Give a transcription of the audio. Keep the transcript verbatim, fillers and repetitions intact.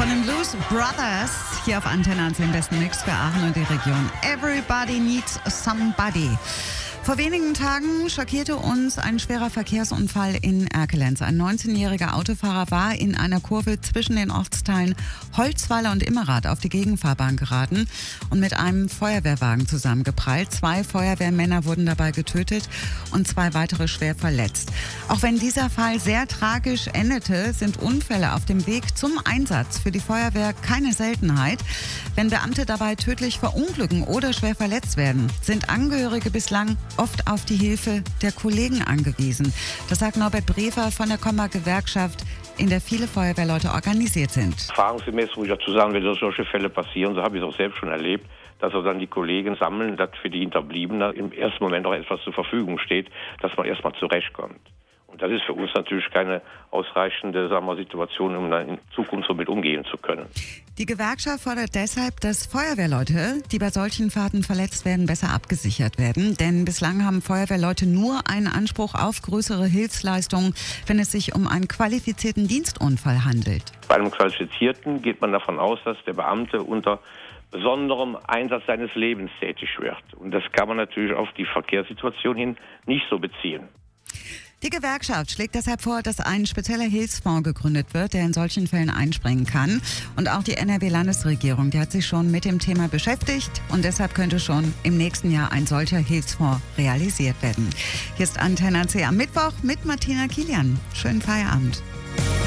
von den Blues Brothers hier auf Antenne eins, im besten Mix für Aachen und die Region. Everybody needs somebody. Vor wenigen Tagen schockierte uns ein schwerer Verkehrsunfall in Erkelenz. Ein neunzehnjähriger Autofahrer war in einer Kurve zwischen den Ortsteilen Holzweiler und Immerath auf die Gegenfahrbahn geraten und mit einem Feuerwehrwagen zusammengeprallt. Zwei Feuerwehrmänner wurden dabei getötet und zwei weitere schwer verletzt. Auch wenn dieser Fall sehr tragisch endete, sind Unfälle auf dem Weg zum Einsatz für die Feuerwehr keine Seltenheit. Wenn Beamte dabei tödlich verunglücken oder schwer verletzt werden, sind Angehörige bislang oft auf die Hilfe der Kollegen angewiesen. Das sagt Norbert Brefer von der Komma-Gewerkschaft, in der viele Feuerwehrleute organisiert sind. Erfahrungsgemäß muss ich dazu sagen, wenn solche Fälle passieren, so habe ich es auch selbst schon erlebt, dass auch dann die Kollegen sammeln, dass für die Hinterbliebenen im ersten Moment auch etwas zur Verfügung steht, dass man erstmal zurechtkommt. Und das ist für uns natürlich keine ausreichende, sagen wir, Situation, um dann in Zukunft so mit umgehen zu können. Die Gewerkschaft fordert deshalb, dass Feuerwehrleute, die bei solchen Fahrten verletzt werden, besser abgesichert werden. Denn bislang haben Feuerwehrleute nur einen Anspruch auf größere Hilfsleistungen, wenn es sich um einen qualifizierten Dienstunfall handelt. Bei einem qualifizierten geht man davon aus, dass der Beamte unter besonderem Einsatz seines Lebens tätig wird. Und das kann man natürlich auf die Verkehrssituation hin nicht so beziehen. Die Gewerkschaft schlägt deshalb vor, dass ein spezieller Hilfsfonds gegründet wird, der in solchen Fällen einspringen kann. Und auch die N R W-Landesregierung, die hat sich schon mit dem Thema beschäftigt. Und deshalb könnte schon im nächsten Jahr ein solcher Hilfsfonds realisiert werden. Hier ist Antenne C am Mittwoch mit Martina Kilian. Schönen Feierabend.